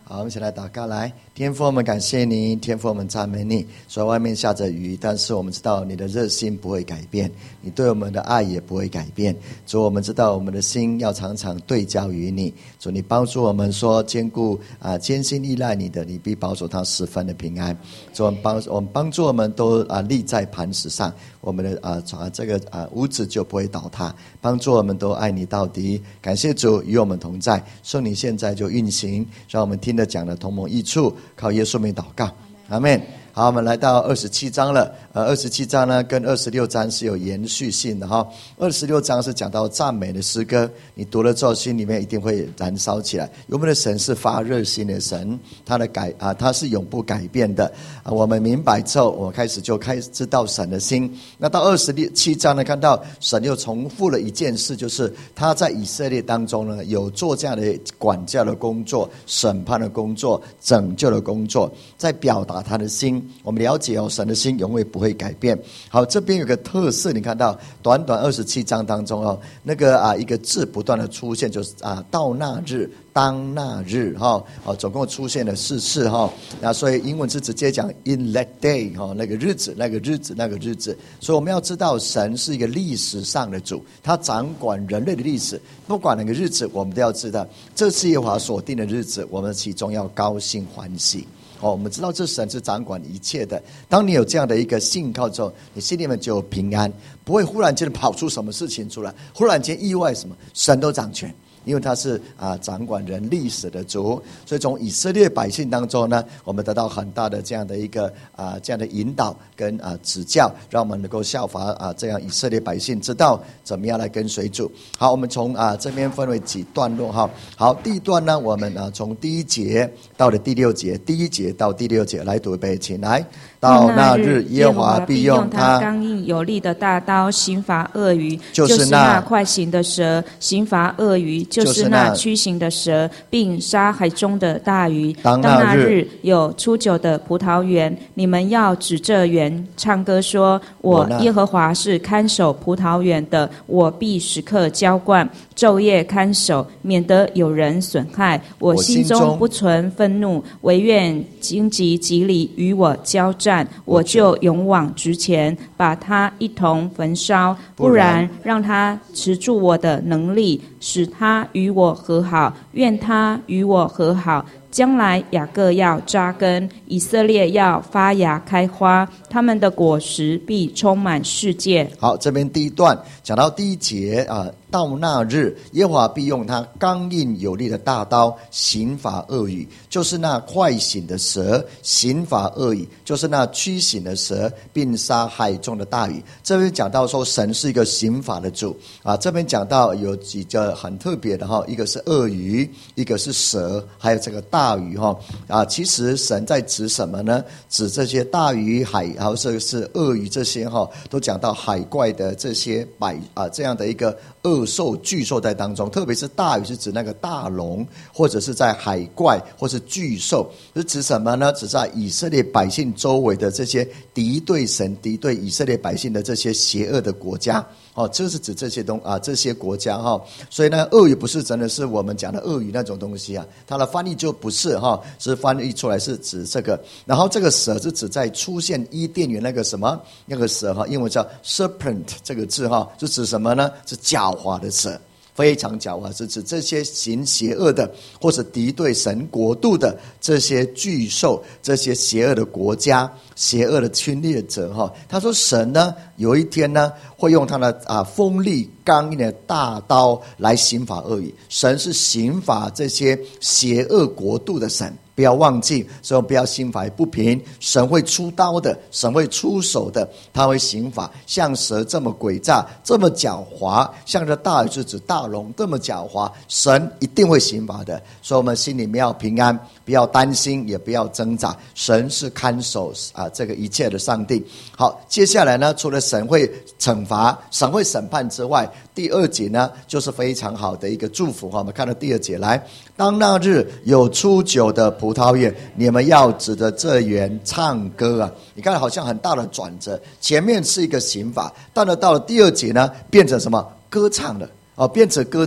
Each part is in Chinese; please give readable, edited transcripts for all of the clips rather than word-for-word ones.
好，我们一起来祷告。来，天父，我们感谢你，天父，我们赞美你。虽然外面下着雨，但是我们知道你的热心不会改变，你对我们的爱也不会改变。主，我们知道我们的心要常常对焦于你。主，你帮助我们说，艰辛依赖你的，你必保守他十分的平安。主，我们帮助我们都立在磐石上，我们的屋子就不会倒塌。帮助我们都爱你到底。感谢主与我们同在，圣灵现在就运行，让我们听得讲的同谋益处，靠耶稣名祷告，阿们。好，我们来到27章了。27章呢跟26章是有延续性的哈。26章是讲到赞美的诗歌，你读了之后心里面一定会燃烧起来。我们的神是发热心的神，他是永不改变的。我们明白之后，我开始知道神的心。那到27章呢，看到神又重复了一件事，就是他在以色列当中呢，有做这样的管教的工作、审判的工作、拯救的工作，在表达他的心。我们了解神的心永远不会改变。好，这边有个特色，你看到短短27章当中那个一个字不断的出现，就是到那日、当那日总共出现了4次那所以英文是直接讲 in that day 那个日子。所以我们要知道神是一个历史上的主，他掌管人类的历史，不管哪个日子我们都要知道这是耶和华所定的日子，我们其中要高兴欢喜。我们知道这神是掌管一切的。当你有这样的一个信靠之后，你心里面就有平安，不会忽然间跑出什么事情出来，忽然间意外什么，神都掌权。因为他是掌管人历史的主，所以从以色列百姓当中呢，我们得到很大的这样的一个这样的引导跟指教，让我们能够效法这样以色列百姓，知道怎么样来跟随主。好，我们从这边分为几段落哈。好，第一段呢，我们从第1节到了第6节，第1节到第6节来读一遍，请来。到那日，耶和华必用他刚硬有力的大刀刑罚鳄鱼，就是那快行的蛇；刑罚鳄鱼，就是那曲行的蛇，并杀海中的大鱼。当那日有初酒的葡萄园，你们要指这园唱歌说：我耶和华是看守葡萄园的，我必时刻浇灌，昼夜看守，免得有人损害。我心中不存愤怒，惟愿荆棘蒺藜与我交战，我就勇往直前，把他一同焚烧，不然让他持住我的能力，使他与我和好，愿他与我和好。将来雅各要扎根，以色列要发芽开花，他们的果实必充满世界。 好，这边第一段讲到第1节到那日，耶和华必用他刚硬有力的大刀刑罚鳄鱼，就是那快行的蛇；刑罚鳄鱼，就是那曲行的蛇，并杀海中的大鱼。这边讲到说神是一个刑罚的主这边讲到有几个很特别的一个是鳄鱼，一个是蛇，还有这个大鱼其实神在指什么呢？指这些大鱼然后这个是鳄鱼，这些都讲到海怪的这些这样的一个恶兽巨兽在当中，特别是大鱼是指那个大龙，或者是在海怪或是巨兽，是指什么呢？指在以色列百姓周围的这些敌对神、敌对以色列百姓的这些邪恶的国家这是指这些国家所以呢，鳄鱼不是真的是我们讲的鳄鱼那种东西它的翻译就不是是翻译出来是指这个。然后这个蛇是指在出现伊甸园那个蛇英文叫 serpent 这个字是指什么呢？是狡猾的蛇，非常狡猾，是指这些行邪恶的或者敌对神国度的这些巨兽，这些邪恶的国家、邪恶的侵略者他说神呢有一天呢会用他的锋利刚硬的大刀来刑罚鳄鱼。神是刑罚这些邪恶国度的神，不要忘记，所以不要心怀不平。神会出刀的，神会出手的，他会刑罚。像蛇这么诡诈，这么狡猾，像这大鱼是指大龙这么狡猾，神一定会刑罚的。所以我们心里面要平安，不要担心，也不要挣扎。神是看守这个一切的上帝。好，接下来呢，除了神会惩罚、神会审判之外，第2节呢就是非常好的一个祝福。我们看到第2节来，当那日有初酒的葡萄园，你们要指着这园唱歌你看好像很大的转折，前面是一个刑罚，但是到了第2节呢变成什么？歌唱了变成歌唱。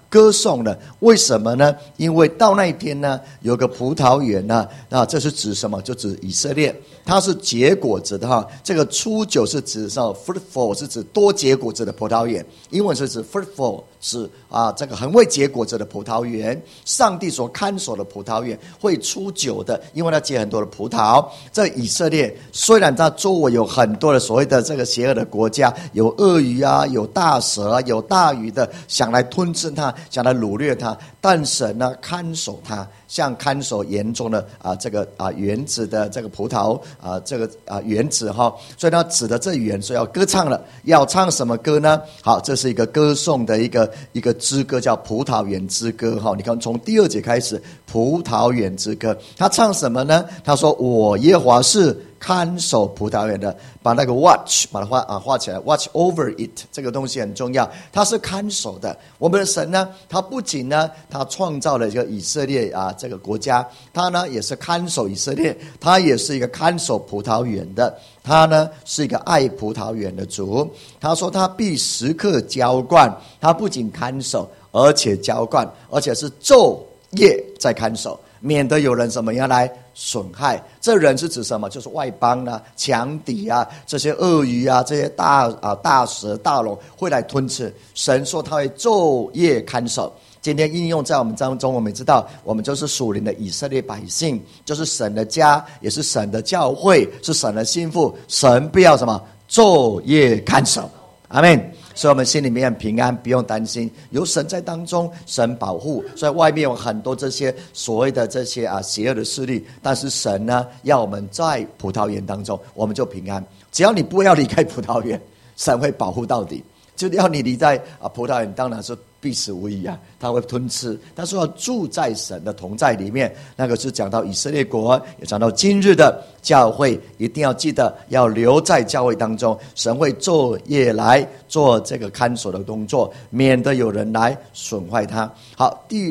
歌颂了。为什么呢？因为到那一天呢，有个葡萄园呢，这是指什么？就指以色列，它是结果子的哈。这个初九是指fruitful， 是指多结果子的葡萄园，英文是指 fruitful， 是这个很会结果子的葡萄园。上帝所看守的葡萄园会出酒的，因为它结很多的葡萄。这以色列虽然它周围有很多的所谓的这个邪恶的国家，有鳄鱼啊，有大蛇啊，有大鱼的想来吞吃它，想来掳掠它，但神呢看守它，像看守园中的这个园子的这个葡萄这个园子哈。所以他指的这园，所以要歌唱了。要唱什么歌呢？好，这是一个歌颂的一个之歌，叫葡萄园之歌哈。你看从第2节开始，葡萄园之歌，他唱什么呢？他说我耶和华是看守葡萄园的，把那个 watch 把它画起来 ，watch over it 这个东西很重要，它是看守的。我们的神呢，他不仅呢，他创造了这个以色列这个国家，他呢也是看守以色列，他也是一个看守葡萄园的，他呢是一个爱葡萄园的主。他说他必时刻浇灌，他不仅看守，而且浇灌，而且是昼夜在看守，免得有人什么样来损害。这人是指什么？就是外邦啊、强敌啊、这些鳄鱼啊、这些大蛇、大龙会来吞吃。神说他会昼夜看守。今天应用在我们当中，我们知道我们就是属灵的以色列百姓，就是神的家，也是神的教会，是神的心腹。神不要什么？昼夜看守。阿们。所以我们心里面很平安，不用担心，有神在当中，神保护。所以外面有很多这些所谓的这些邪恶的势力，但是神呢，要我们在葡萄园当中，我们就平安。只要你不要离开葡萄园，神会保护到底。就要你离在葡萄园，当然是必死无疑啊，他会吞吃。他说要住在神的同在里面，那个是讲到以色列国，也讲到今日的教会，一定要记得要留在教会当中。神会昼夜来做这个看守的动作，免得有人来损坏它。好，第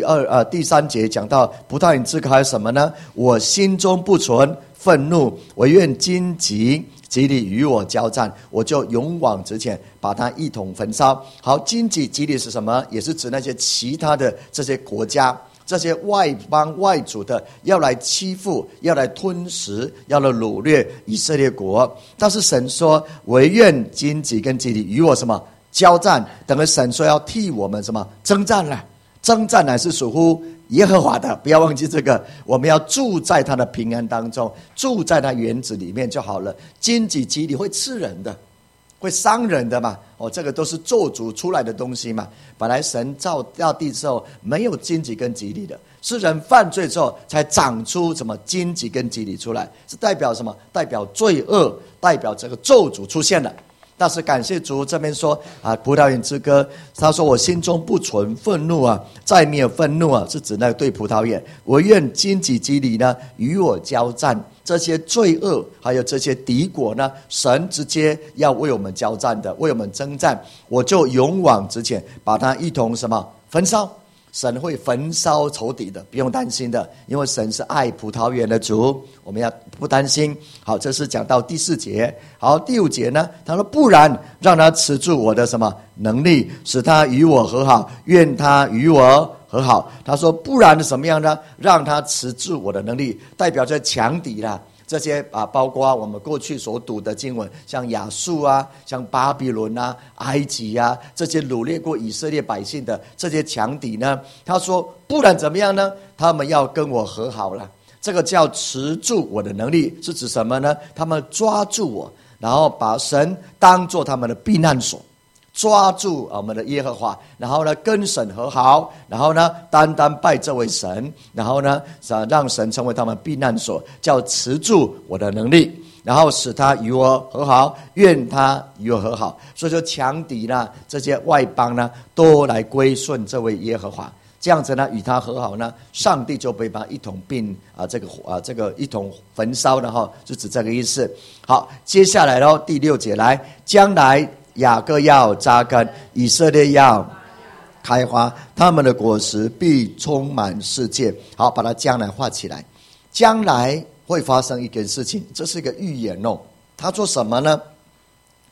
3节讲到葡萄园之歌还有什么呢？我心中不存愤怒，我愿荆棘基利与我交战，我就勇往直前，把它一同焚烧。好，荆棘基利是什么？也是指那些其他的这些国家，这些外邦外族的要来欺负，要来吞食，要来掳掠以色列国。但是神说，惟愿荆棘跟基利与我什么交战，等于神说要替我们什么征战了。征战乃是属乎耶和华的，不要忘记这个。我们要住在他的平安当中，住在他园子里面就好了。荆棘基利会刺人的，会伤人的嘛。这个都是咒诅出来的东西嘛。本来神造地之后没有荆棘跟基利的，是人犯罪之后才长出什么荆棘跟基利出来，是代表什么？代表罪恶，代表这个咒诅出现了。但是感谢主，这边说葡萄园之歌，他说我心中不存愤怒再没有愤怒是指那个对葡萄园。我愿荆棘基利呢与我交战，这些罪恶还有这些敌国呢，神直接要为我们交战的，为我们征战，我就勇往直前，把它一同什么焚烧。神会焚烧仇敌的，不用担心的，因为神是爱葡萄园的主，我们要不担心。好，这是讲到第4节。好，第5节呢，他说不然让他持住我的什么能力，使他与我和好，愿他与我和好。他说不然什么样呢？让他持住我的能力，代表着强敌啦。这些包括我们过去所读的经文，像亚述像巴比伦埃及这些掳掠过以色列百姓的这些强敌呢，他说不然怎么样呢？他们要跟我和好了。这个叫持住我的能力，是指什么呢？他们抓住我，然后把神当作他们的避难所，抓住我们的耶和华，然后呢跟神和好，然后呢单单拜这位神，然后呢让神成为他们避难所，叫持住我的能力，然后使他与我和好，愿他与我和好。所以说强敌呢，这些外邦呢，都来归顺这位耶和华，这样子呢与他和好呢，上帝就被把一同并这个一同焚烧的就指这个意思。好，接下来咯，第6节来，将来雅各要扎根，以色列要开花，他们的果实必充满世界。好，把它将来画起来。将来会发生一件事情，这是一个预言他说什么呢？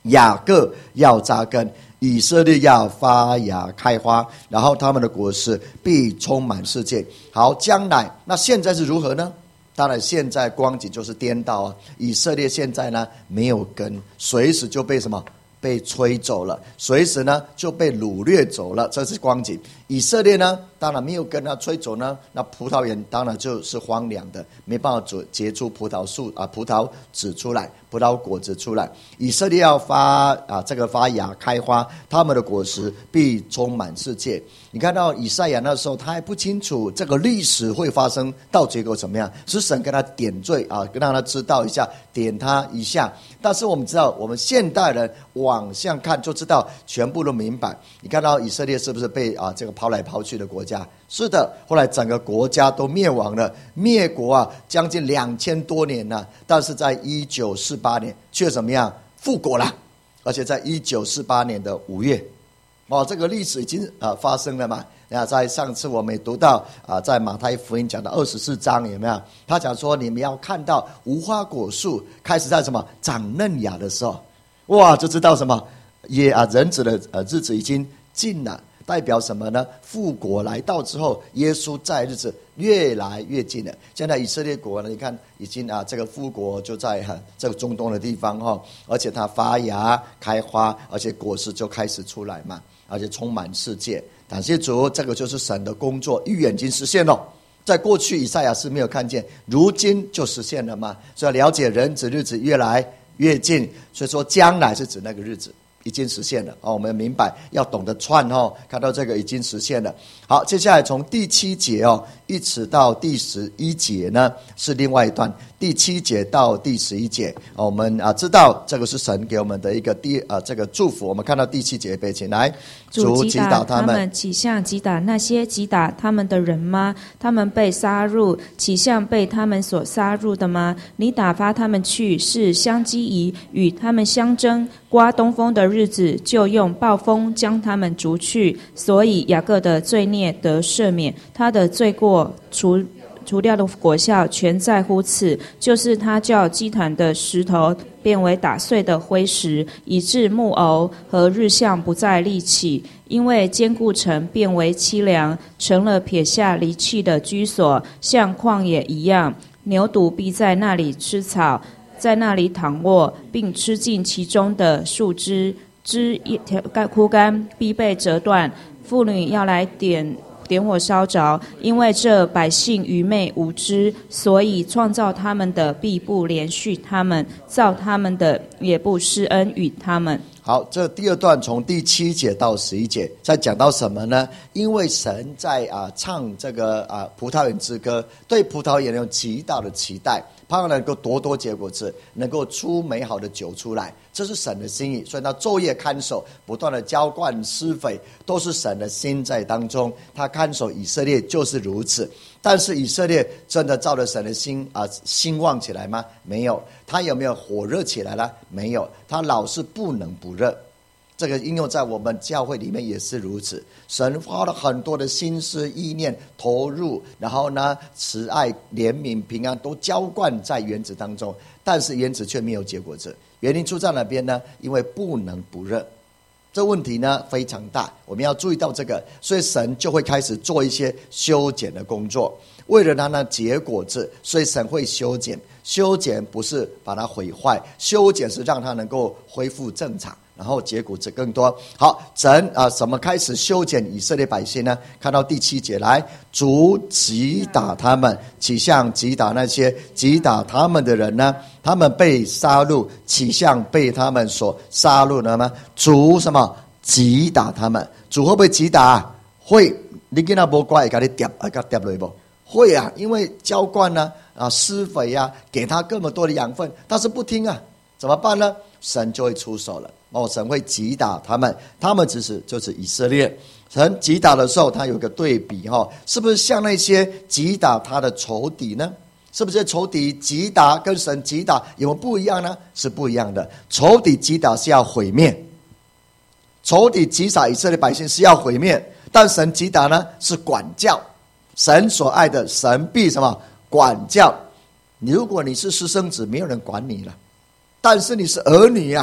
雅各要扎根，以色列要发芽开花，然后他们的果实必充满世界。好，将来那现在是如何呢？当然现在光景就是颠倒啊！以色列现在呢没有根，随时就被什么？被吹走了，随时呢就被掳掠走了，这是光景。以色列呢当然没有跟他吹走呢，那葡萄园当然就是荒凉的，没办法结出葡萄树葡萄籽出来，葡萄果子出来。以色列要发芽开花，他们的果实必充满世界。你看到以赛亚那时候他还不清楚这个历史会发生到结果怎么样，是神跟他点缀让他知道一下，点他一下。但是我们知道，我们现代人往向看就知道，全部都明白。你看到以色列是不是被这个抛来抛去的国家？是的，后来整个国家都灭亡了，灭国将近2000多年了。但是在1948年却怎么样？复国了，而且在1948年的5月。这个历史已经发生了嘛？在上次我们也读到在马太福音讲的24章，有没有？他讲说你们要看到无花果树开始在什么长嫩芽的时候，哇，就知道什么人子的日子已经近了。代表什么呢？复国来到之后，耶稣在日子越来越近了。现在以色列国呢，你看已经这个复国就在这个中东的地方而且它发芽开花，而且果实就开始出来嘛，而且充满世界。感谢主，这个就是神的工作，预言已经实现了。在过去以赛亚是没有看见，如今就实现了嘛。所以了解人子日子越来越近，所以说将来是指那个日子已经实现了我们明白，要懂得串看到这个已经实现了。好，接下来从第7节一直到第11节呢，是另外一段。第7节到第11节，我们知道这个是神给我们的一个这个祝福。我们看到第7节背景来， 主击打他们，岂像击打那些击打他们的人吗？他们被杀戮，岂像被他们所杀戮的吗？你打发他们去，是相机宜，与他们相争。刮东风的日子，就用暴风将他们逐去。所以雅各的罪孽得赦免，他的罪过除掉的果效全在乎此，就是他叫基坛的石头变为打碎的灰石，以致木偶和日向不再立起。因为坚固城变为凄凉，成了撇下离弃的居所，像旷野一样。牛犊必在那里吃草，在那里躺卧，并吃尽其中的树枝，枝枯干，必被折断。妇女要来点火烧着，因为这百姓愚昧无知，所以创造他们的必不连续他们，造他们的也不施恩与他们。 好，这第二段从第7节到11节，在讲到什么呢？因为神在唱这个葡萄园之歌，对葡萄园有极大的期待，盼望能够多结果子，能够出美好的酒出来，这是神的心意。所以他昼夜看守，不断的浇灌施肥，都是神的心在当中。他看守以色列就是如此。但是以色列真的照着神的心兴旺起来吗？没有。他有没有火热起来呢？没有。他老是不冷不热。这个应用在我们教会里面也是如此。神花了很多的心思意念投入，然后呢，慈爱怜悯平安都浇灌在园子当中，但是园子却没有结果子。原因出在哪边呢？因为不冷不热。这问题呢非常大，我们要注意到这个，所以神就会开始做一些修剪的工作，为了让它结果子，所以神会修剪。修剪不是把它毁坏，修剪是让它能够恢复正常，然后结果子更多。好，神怎么开始修剪以色列百姓呢？看到第7节来，主击打他们，岂像击打那些击打他们的人呢？他们被杀戮，岂像被他们所杀戮了吗？主什么击打他们？主会不会击打？会。你跟他不乖，给他跌落不？会啊，因为浇灌施肥给他这么多的养分，但是不听怎么办呢？神就会出手了神会击打他们，他们就是以色列。神击打的时候，他有个对比是不是像那些击打他的仇敌呢？是不是仇敌击打跟神击打有没有不一样呢？是不一样的。仇敌击打是要毁灭，仇敌击打以色列百姓是要毁灭，但神击打呢是管教。神所爱的，神必什么管教。如果你是私生子，没有人管你了，但是你是儿女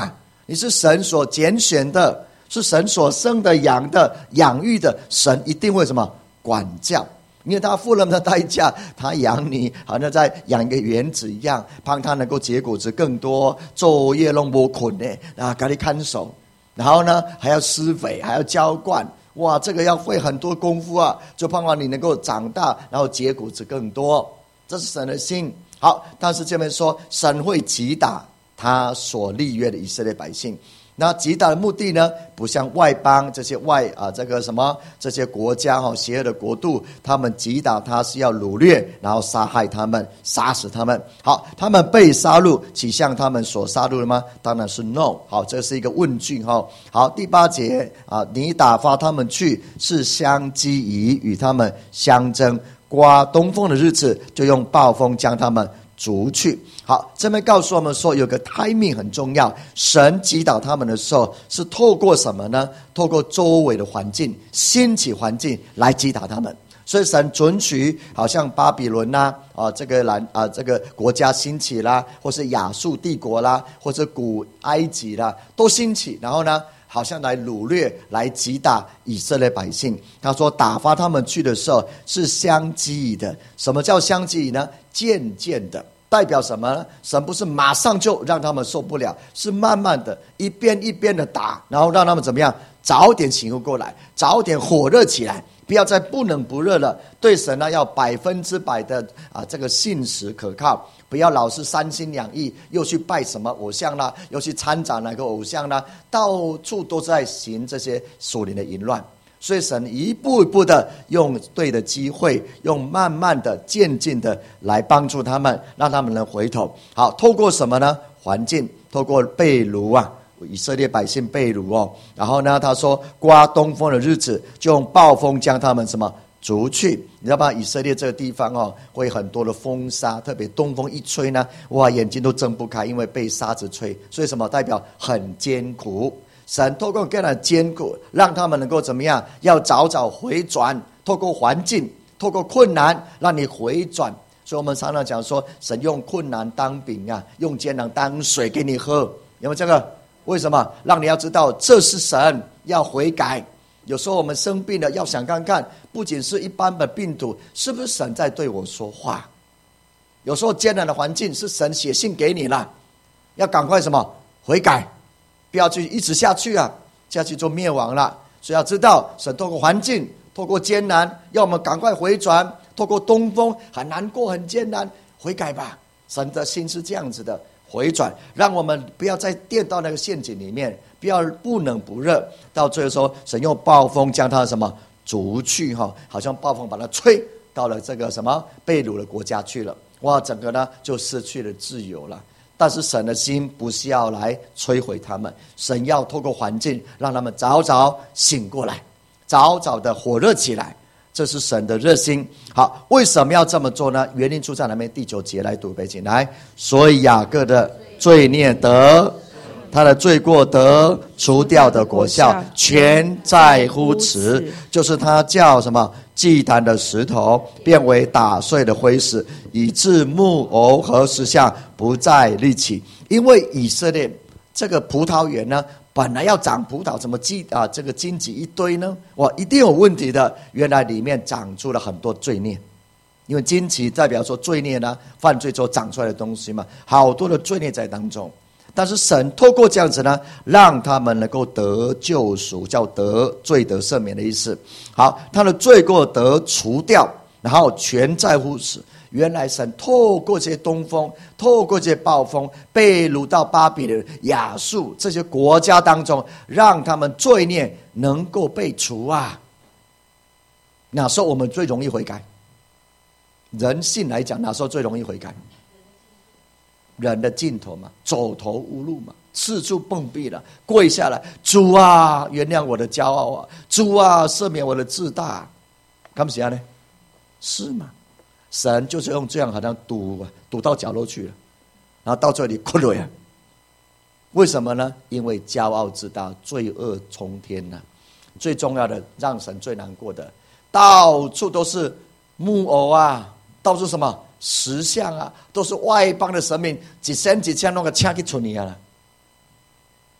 你是神所拣选的，是神所生的养的养育的，神一定会什么管教，因为他付了的代价，他养你好像在养一个园子一样，帮他能够结果子更多，昼夜都没困的啊，给你看守，然后呢还要施肥，还要浇灌，哇，这个要费很多功夫啊，就盼望你能够长大，然后结果子更多，这是神的心。好，但是这边说神会击打他所立约的以色列百姓。那击打的目的呢，不像外邦这些这些国家邪恶的国度，他们击打他是要掳掠，然后杀害他们，杀死他们。好，他们被杀戮，岂像他们所杀戮的吗？当然是 no。 好，这是一个问句。好，第8节你打发他们去，是相机以与他们相争，刮东风的日子，就用暴风将他们逐去。好，这边告诉我们说有个 timing 很重要，神击倒他们的时候是透过什么呢？透过周围的环境，兴起环境来击打他们。所以神准许好像巴比伦这个国家兴起啦，或是亚述帝国啦，或者古埃及啦都兴起，然后呢好像来掳掠，来击打以色列百姓。他说打发他们去的时候是相击的。什么叫相击呢？渐渐的，代表什么呢？神不是马上就让他们受不了，是慢慢的一边一边的打，然后让他们怎么样？早点醒悟过来，早点火热起来，不要再不冷不热了。对神呢要100%的这个信实可靠，不要老是三心两意，又去拜什么偶像啦，又去参展哪个偶像啦，到处都在行这些属灵的淫乱。所以神一步一步的用对的机会，用慢慢的渐进的来帮助他们，让他们能回头。好，透过什么呢？环境，透过被掳以色列百姓被掳然后呢他说刮东风的日子，就用暴风将他们什么逐去。你知道吧，以色列这个地方会很多的风沙，特别东风一吹呢，哇，眼睛都睁不开，因为被沙子吹。所以什么？代表很艰苦。神透过更大的艰苦，让他们能够怎么样？要早早回转，透过环境，透过困难，让你回转。所以我们常常讲说，神用困难当饼用艰难当水给你喝，有没有这个？为什么？让你要知道这是神要悔改。有时候我们生病了，要想看看，不仅是一般的病毒，是不是神在对我说话？有时候艰难的环境是神写信给你了，要赶快什么？悔改，不要去一直下去下去就灭亡了。所以要知道，神透过环境，透过艰难，要我们赶快回转。透过东风，很难过，很艰难，悔改吧。神的心是这样子的，回转，让我们不要再跌到那个陷阱里面，不要不冷不热。到最后说，神用暴风将他什么逐去好像暴风把他吹到了这个什么被掳的国家去了。哇，整个呢就失去了自由了。但是神的心不是要来摧毁他们，神要透过环境让他们早早醒过来，早早的火热起来，这是神的热心。好，为什么要这么做呢？原因出在哪边？第9节来读背景来。所以雅各的罪孽得，他的罪过得除掉的果效，全在乎此，就是他叫什么祭坛的石头变为打碎的灰石，以致木偶和石像不再立起。因为以色列这个葡萄园呢，本来要长葡萄，怎么这个荆棘一堆呢？哇，一定有问题的。原来里面长出了很多罪孽，因为荆棘代表说罪孽呢，犯罪之后长出来的东西嘛，好多的罪孽在当中。但是神透过这样子呢，让他们能够得救赎，叫得罪得赦免的意思。好，他的罪过得除掉，然后全在乎此。原来神透过这些东风，透过这些暴风，被掳到巴比伦、亚述这些国家当中，让他们罪孽能够被除哪时候我们最容易悔改？人性来讲，哪时候最容易悔改？人的尽头嘛，走投无路嘛，四处碰壁了，跪下来，主啊，原谅我的骄傲主啊，赦免我的自大。干嘛呢？是吗？神就是用这样，好像堵到角落去了，然后到这里困了为什么呢？因为骄傲自大，罪恶冲天最重要的，让神最难过的，到处都是木偶到处什么石像都是外邦的神明，几千弄个枪去处理了。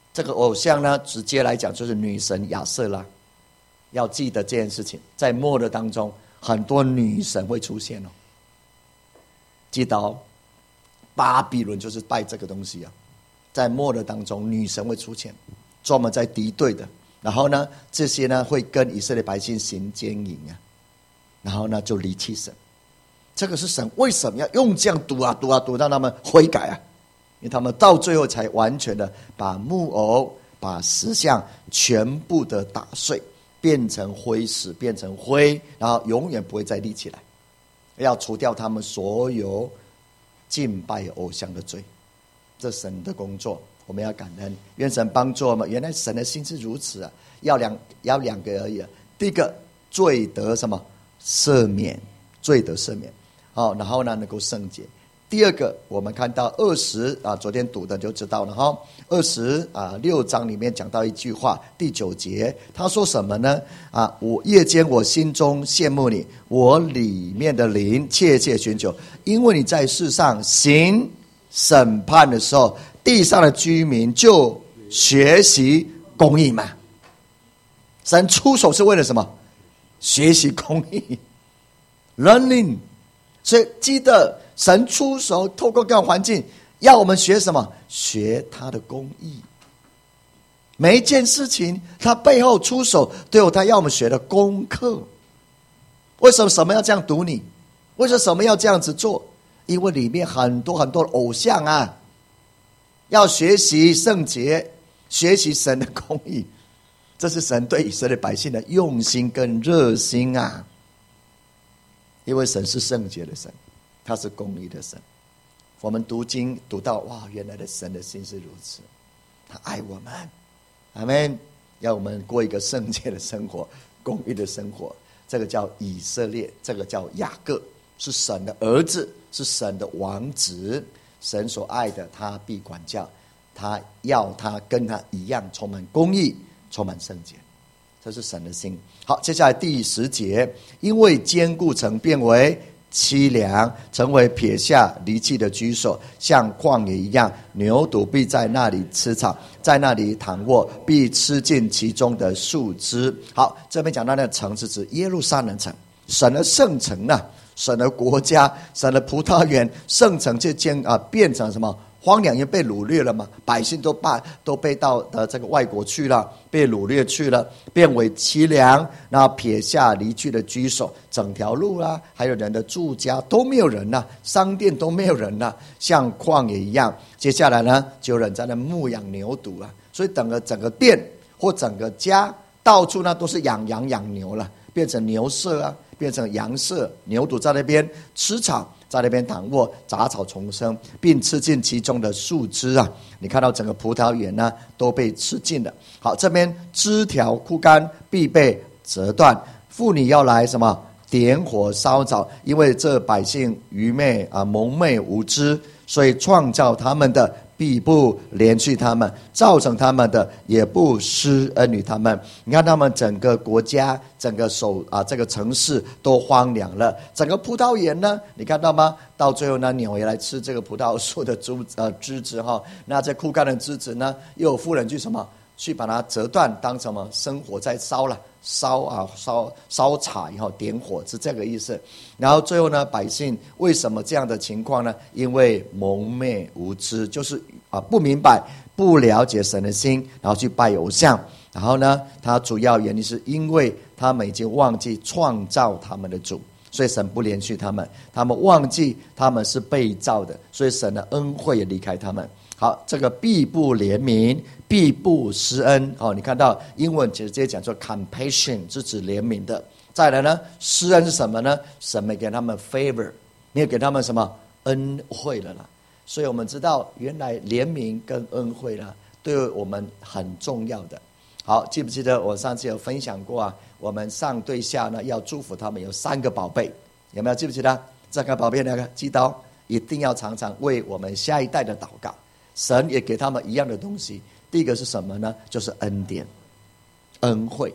这个偶像呢，直接来讲就是女神亚瑟拉。要记得这件事情，在末日当中，很多女神会出现哦。记得哦，巴比伦就是拜这个东西啊。在末日当中，女神会出现，专门在敌对的。然后呢，这些呢会跟以色列百姓行奸淫啊，然后呢就离弃神。这个是神为什么要用这样赌啊赌啊赌，让他们悔改啊？因为他们到最后才完全的把木偶、把石像全部的打碎，变成灰石，变成灰，然后永远不会再立起来。要除掉他们所有敬拜偶像的罪，这神的工作，我们要感恩，愿神帮助我们。原来神的心是如此啊，要两个而已啊。第一个，罪得什么赦免，罪得赦免，然后呢能够圣洁。第二个，我们看到20啊，昨天读的就知道了哈。26章里面讲到一句话，第9节，他说什么呢？我夜间我心中羡慕你，我里面的灵切切寻求，因为你在世上行审判的时候，地上的居民就学习公义嘛。神出手是为了什么？学习公义 ，learning。所以记得神出手，透过各种环境，要我们学什么？学他的公义。每一件事情，他背后出手，都有他要我们学的功课。为什么什么要这样读你？为什么要这样子做？因为里面很多很多的偶像啊，要学习圣洁，学习神的公义。这是神对以色列百姓的用心跟热心啊。因为神是圣洁的神，他是公义的神。我们读经读到，哇，原来的神的心是如此，他爱我们，阿们，要我们过一个圣洁的生活，公义的生活。这个叫以色列，这个叫雅各，是神的儿子，是神的王子。神所爱的，他必管教，他要他跟他一样充满公义，充满圣洁。这是神的心。好，接下来第10节，因为坚固城变为凄凉，成为撇下离弃的居所，像旷野一样，牛犊必在那里吃草，在那里躺卧，必吃尽其中的树枝。好，这边讲到那个城是指耶路撒冷城，神的圣城啊，神的国家，神的葡萄园，圣城就变成什么？荒凉，因为被掳掠了嘛，百姓都被到这个外国去了，被掳掠去了，变为凄凉，然后撇下离去的居所，整条路啊，还有人的住家都没有人了，商店都没有人了，像旷野一样。接下来呢，就有人在那牧养牛犊啊，所以整个店或整个家到处呢都是养羊养牛了，变成牛舍啊，变成羊舍，牛犊在那边吃草，在那边躺卧，杂草丛生，并吃尽其中的树枝啊！你看到整个葡萄园呢都被吃尽了。好，这边枝条枯干，必被折断。妇女要来什么？点火烧着，因为这百姓愚昧蒙昧无知，所以创造他们的必不怜恤他们，造成他们的也不施恩于他们。你看他们整个国家，整个这个城市都荒凉了。整个葡萄园呢，你看到吗？到最后呢，牛也来吃这个葡萄树的枝子哈。那这枯干的枝子呢，又有妇人去什么？去把它折断，当什么生火在烧了，烧柴以后点火，是这个意思。然后最后呢，百姓为什么这样的情况呢？因为蒙昧无知，就是不明白、不了解神的心，然后去拜偶像。然后呢，它主要原因是因为他们已经忘记创造他们的主，所以神不怜恤他们。他们忘记他们是被造的，所以神的恩惠也离开他们。好，这个必不怜悯，必不施恩。你看到英文直接讲说 compassion 是指怜悯的。再来呢，施恩是什么呢？神没给他们 favor， 没有给他们什么恩惠了啦。所以我们知道，原来怜悯跟恩惠呢，对我们很重要的。好，记不记得我上次有分享过啊？我们上对下呢，要祝福他们有3个宝贝，有没有记不记得？这个宝贝那个记到，一定要常常为我们下一代的祷告。神也给他们一样的东西，第一个是什么呢？就是恩典、恩惠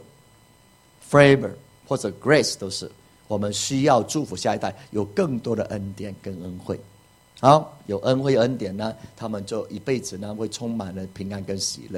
favor 或者 grace， 都是我们需要祝福下一代有更多的恩典跟恩惠。好，有恩惠恩典呢，他们就一辈子呢会充满了平安跟喜乐。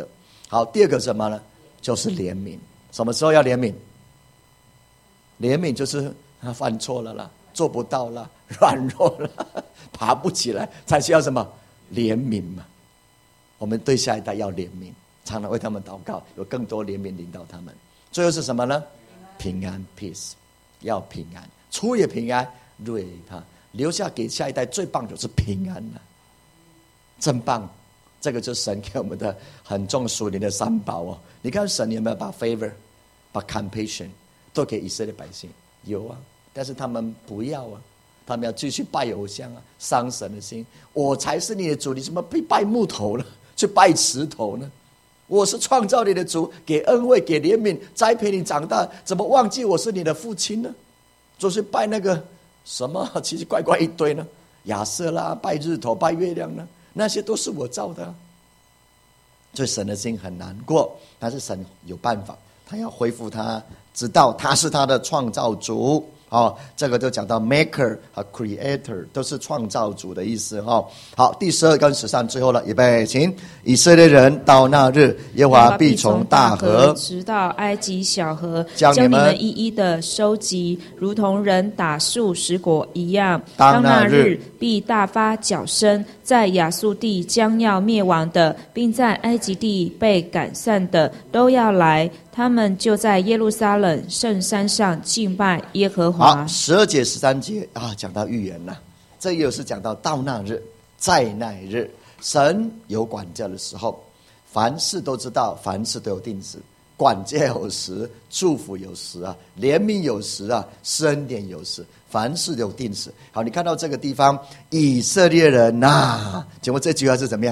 好，第二个什么呢？就是怜悯。什么时候要怜悯？怜悯就是他犯错了啦，做不到了，软弱了，爬不起来，才需要什么？怜悯嘛。我们对下一代要怜悯，常常为他们祷告，有更多怜悯领导他们。最后是什么呢？平安 peace， 要平安，出也平安，入也平安，留下给下一代最棒的就是平安了，真棒。这个就是神给我们的很重属灵的三宝哦。你看神有没有把 favor 把 compassion 都给以色列百姓？有啊，但是他们不要啊，他们要继续拜偶像啊，伤神的心。我才是你的主，你怎么被拜木头了，去拜石头呢？我是创造你的主，给恩惠，给怜悯，栽培你长大，怎么忘记我是你的父亲呢？就是拜那个什么奇奇怪怪一堆呢？亚瑟啦，拜日头，拜月亮呢？那些都是我造的啊。所以神的心很难过，但是神有办法，他要恢复他，知道他是他的创造主。这个就讲到 maker 和 creator 都是创造主的意思。好，第12跟13最后了，预备，请。以色列人到那日，耶和华必从大河直到埃及小河，将你们一一的收集，如同人打树拾果一样。当那日必大发脚声，在亚述地将要灭亡的，并在埃及地被赶散的，都要来，他们就在耶路撒冷圣山上敬拜耶和华。 好，12节13节讲到预言了。这又是讲到那日，在那日，神有管教的时候，凡事都知道，凡事都有定时，管教有时，祝福有时啊，怜悯有时啊，施恩典有时，凡事有定时。好，你看到这个地方，以色列人请问这句话是怎么样？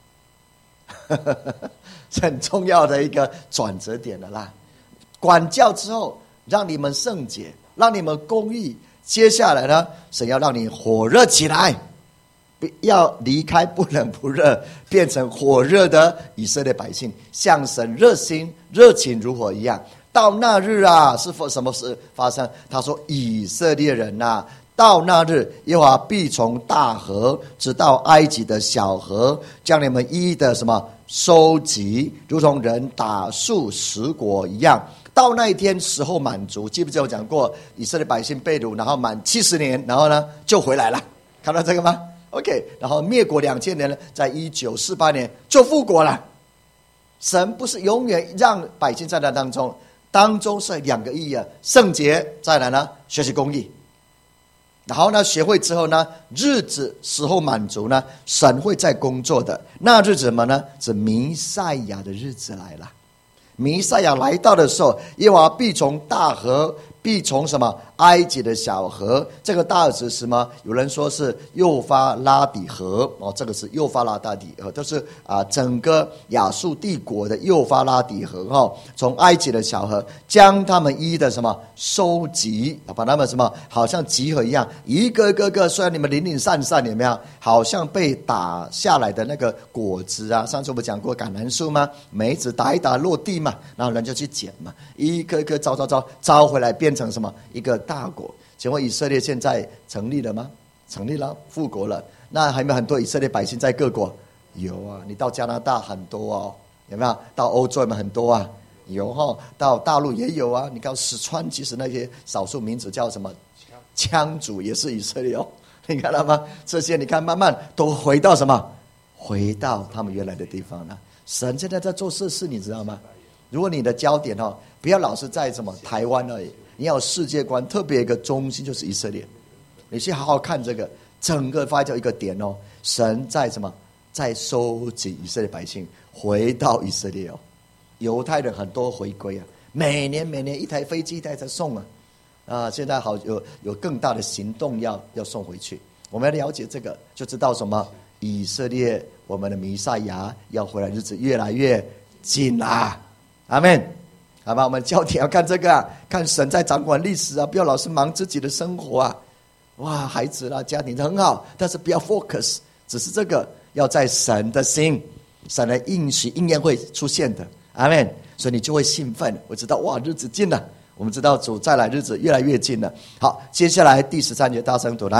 是很重要的一个转折点了啦。管教之后，让你们圣洁，让你们公义。接下来呢，神要让你火热起来，要离开不冷不热，变成火热的以色列百姓，像神热心热情如火一样。到那日是什么事发生？他说以色列人到那日，耶和华必从大河直到埃及的小河，将你们一一的什么收集，如同人打树拾果一样。到那一天时候满足，记不记得我讲过，以色列百姓被掳，然后满70年，然后呢就回来了，看到这个吗 ？OK， 然后灭国2000年呢，在1948年就复国了。神不是永远让百姓在那当中是2个意义啊，圣洁，再来呢学习公义。然后呢，学会之后呢，日子时候满足呢，神会在工作的。那日子什么呢？是弥赛亚的日子来了。弥赛亚来到的时候，耶和华必从大河，必从什么埃及的小河。这个大河是什么？有人说是幼发拉底河这个是幼发拉底河，都是整个亚述帝国的幼发拉底河从埃及的小河将他们一一的什么收集，把他们什么好像集合一样，一个个虽然你们零零散散，有没有？好像被打下来的那个果子上次我们讲过橄榄树吗？梅子打一打落地嘛，然后人就去捡嘛，一个个招回来，变成什么一个大国。请问以色列现在成立了吗？成立了，复国了。那还有没有很多以色列百姓在各国？有啊，你到加拿大很多有没有？到欧洲有没有很多有到大陆也有啊。你看四川，其实那些少数民族叫什么羌族，也是以色列你看到吗？这些你看慢慢都回到什么？回到他们原来的地方了。神现在在做事，你知道吗？如果你的焦点不要老是在什么台湾而已，你要有世界观，特别一个中心就是以色列。你去好好看这个，整个发酵一个点神在什么？在收集以色列百姓回到以色列犹太人很多回归每年一台飞机一台在送现在好有更大的行动要送回去。我们要了解这个，就知道什么？以色列我们的弥赛亚要回来，日子越来越近啦。阿们。好吧，我们焦点要看这个看神在掌管历史不要老是忙自己的生活哇，孩子啦，家庭很好，但是不要 focus， 只是这个要在神的心，神的应许应验会出现的。阿们。所以你就会兴奋，我知道哇，日子近了，我们知道主再来日子越来越近了。好，接下来第13节大声读来，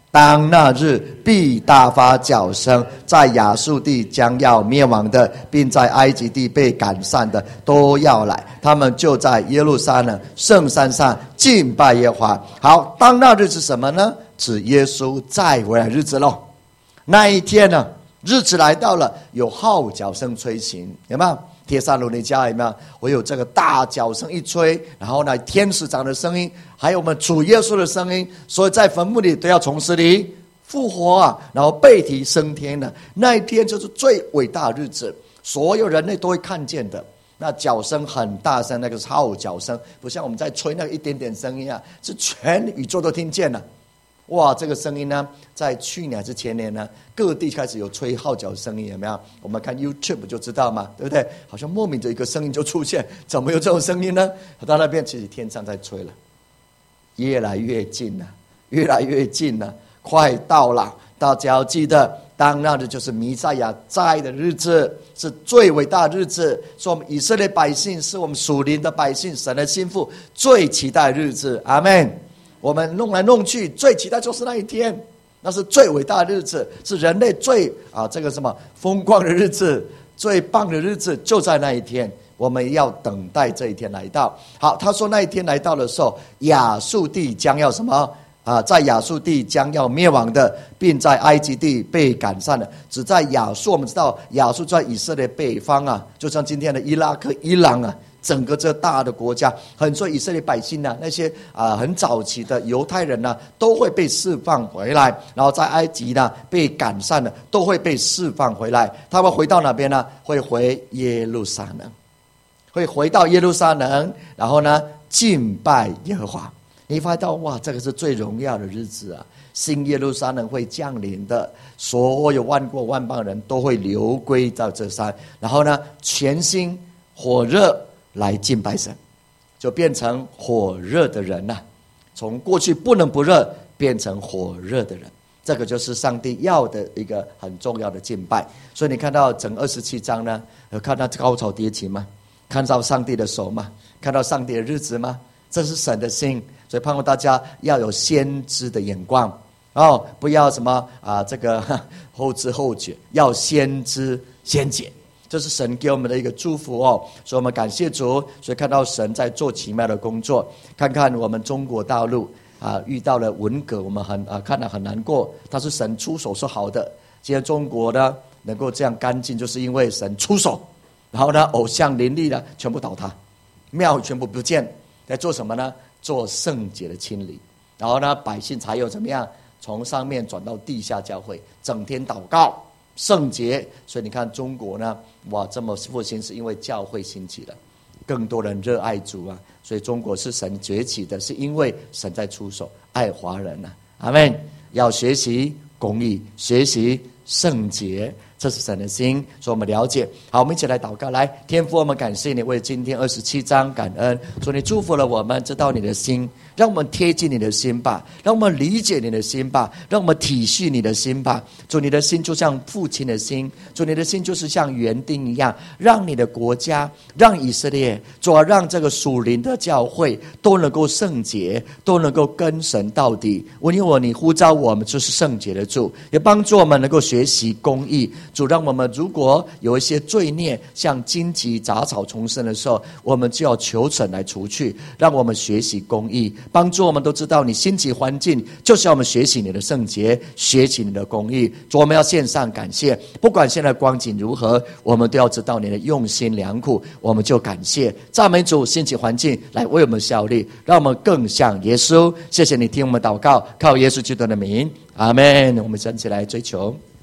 当那日必大发角声，在亚述地将要灭亡的，并在埃及地被赶散的都要来，他们就在耶路撒冷圣山上敬拜耶和华。好，当那日是什么呢？指耶稣再回来日子咯。那一天呢，日子来到了，有号角声吹行，有没有？帖撒罗尼迦有没有？我有这个大角声一吹，然后呢，天使长的声音，还有我们主耶稣的声音，所以在坟墓里都要从死里复活啊，然后被提升天的那一天就是最伟大的日子，所有人类都会看见的。那角声很大声，那个是号角声，不像我们在吹那个一点点声音啊，是全宇宙都听见了。哇，这个声音呢，在去年还是前年呢，各地开始有吹号角声音，有没有？我们看 YouTube 就知道嘛，对不对？好像莫名的一个声音就出现，怎么有这种声音呢？到那边其实天上在吹了，越来越近了，越来越近了，快到了。大家要记得，当那日就是弥赛亚在的日子，是最伟大的日子，是我们以色列百姓，是我们属灵的百姓，神的心腹最期待的日子。阿们。我们弄来弄去，最期待就是那一天，那是最伟大的日子，是人类最这个什么风光的日子，最棒的日子就在那一天。我们要等待这一天来到。好，他说那一天来到的时候，亚述地将要什么在亚述地将要灭亡的，并在埃及地被赶散的。只在亚述，我们知道亚述在以色列北方啊，就像今天的伊拉克、伊朗啊。整个这大的国家，很多以色列百姓呢，那些很早期的犹太人呢，都会被释放回来，然后在埃及呢被赶散的，都会被释放回来。他们回到哪边呢？会回耶路撒冷，会回到耶路撒冷，然后呢敬拜耶和华。你发现到哇，这个是最荣耀的日子啊！新耶路撒冷会降临的，所有万国万邦人都会流归到这山，然后呢全心火热来敬拜神，就变成火热的人了。从过去不冷不热变成火热的人，这个就是上帝要的一个很重要的敬拜。所以你看到整27章呢，有看到高潮迭起吗？看到上帝的手吗？看到上帝的日子吗？这是神的心。所以盼望大家要有先知的眼光不要什么这个后知后觉，要先知先觉。这是神给我们的一个祝福所以我们感谢主。所以看到神在做奇妙的工作。看看我们中国大陆遇到了文革，我们看得很难过，但是神出手是好的。今天中国呢能够这样干净，就是因为神出手，然后呢偶像林立呢全部倒塌，庙全部不见，在做什么呢？做圣洁的清理，然后呢百姓才有怎么样，从上面转到地下教会，整天祷告圣洁。所以你看中国呢，哇，这么复兴是因为教会兴起了，更多人热爱主啊。所以中国是神崛起的，是因为神在出手，爱华人啊。阿们。要学习公义，学习圣洁，这是神的心，所以我们了解。好，我们一起来祷告。来，天父，我们感谢你，为今天27章感恩，说你祝福了我们，知道你的心，让我们贴近你的心吧，让我们理解你的心吧，让我们体恤你的心吧。主，你的心就像父亲的心，主，你的心就是像园丁一样，让你的国家，让以色列，主啊，让这个属灵的教会都能够圣洁，都能够跟神到底。因为你呼召我们就是圣洁的主，也帮助我们能够学习公义。主，让我们如果有一些罪孽像荆棘杂草丛生的时候，我们就要求神来除去，让我们学习公义，帮助我们都知道你兴起环境就是要我们学习你的圣洁，学习你的公义。主，我们要献上感谢，不管现在光景如何，我们都要知道你的用心良苦，我们就感谢赞美主，兴起环境来为我们效力，让我们更像耶稣。谢谢你听我们祷告，靠耶稣基督的名，阿们。我们站起来追求。